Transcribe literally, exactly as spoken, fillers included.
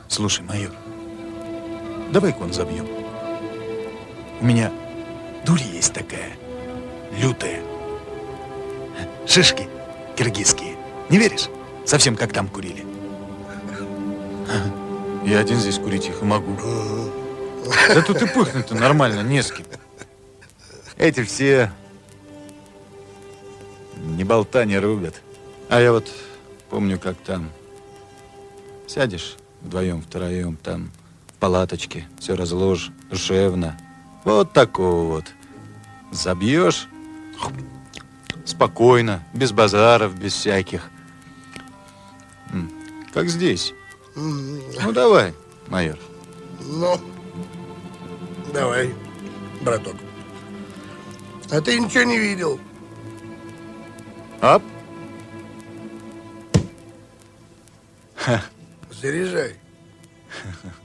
Слушай, майор, давай кон забьем. У меня дурь есть такая, лютая. Шишки киргизские. Не веришь? Совсем как там курили. Я один здесь курить их и могу. Да тут и пыхнуть-то нормально, не с кем. Эти все ни болта не рубят. А я вот помню, как там сядешь вдвоем, втроем, там в палаточке, все разложишь душевно. Вот такого вот. Забьешь спокойно, без базаров, без всяких. Как здесь. Ну, давай, майор. Ну, давай, браток. А ты ничего не видел? Ап. Заряжай.